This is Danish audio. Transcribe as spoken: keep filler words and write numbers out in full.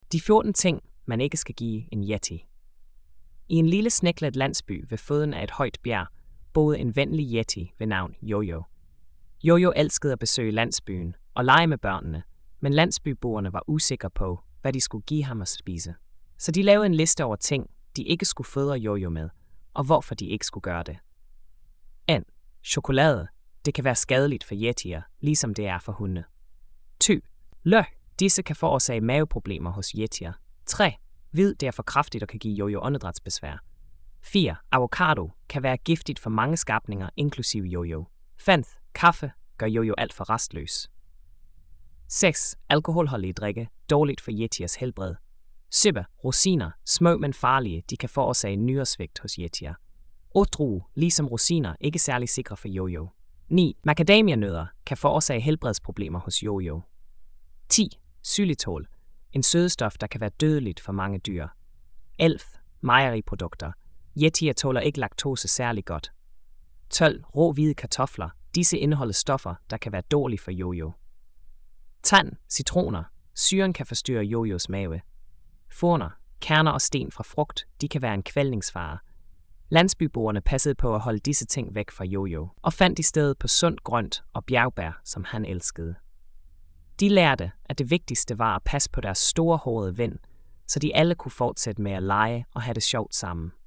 De fjorten ting, man ikke skal give en yeti. I en lille sneklet landsby ved foden af et højt bjerg boede en venlig yeti ved navn Jojo. Jojo elskede at besøge landsbyen og lege med børnene, men landsbyboerne var usikre på, hvad de skulle give ham at spise. Så de lavede en liste over ting, de ikke skulle fodre Jojo med, og hvorfor de ikke skulle gøre det. en. Chokolade. Det kan være skadeligt for yetier, ligesom det er for hunde. to. Løg. Disse kan forårsage maveproblemer hos yetier. tre. Hvid. Det er for kraftigt og kan give Jojo åndedrætsbesvær. fire. Avocado kan være giftigt for mange skabninger, inklusive Jojo. fem. Kaffe gør Jojo alt for rastløs. seks. Alkoholholdige drikke. Dårligt for yetiers helbred. syv. Rosiner. Små, men farlige. De kan forårsage nyresvigt hos yetier. otte. Drue. Ligesom rosiner, ikke særlig sikre for Jojo. ni. Macadamianødder kan forårsage helbredsproblemer hos Jojo. ti. Xylitol. En sødestof, der kan være dødeligt for mange dyr. elleve. Mejeriprodukter. Yetier tåler ikke laktose særlig godt. tolv. Rå hvide kartofler. Disse indeholder stoffer, der kan være dårlige for Jojo. Tand. Citroner. Syren kan forstyrre Jojos mave. Furner. Kerner og sten fra frugt. De kan være en kvælningsfare. Landsbyboerne passede på at holde disse ting væk fra Jojo, og fandt i stedet på sundt grønt og bjergbær, som han elskede. De lærte, at det vigtigste var at passe på deres store hårede ven, så de alle kunne fortsætte med at lege og have det sjovt sammen.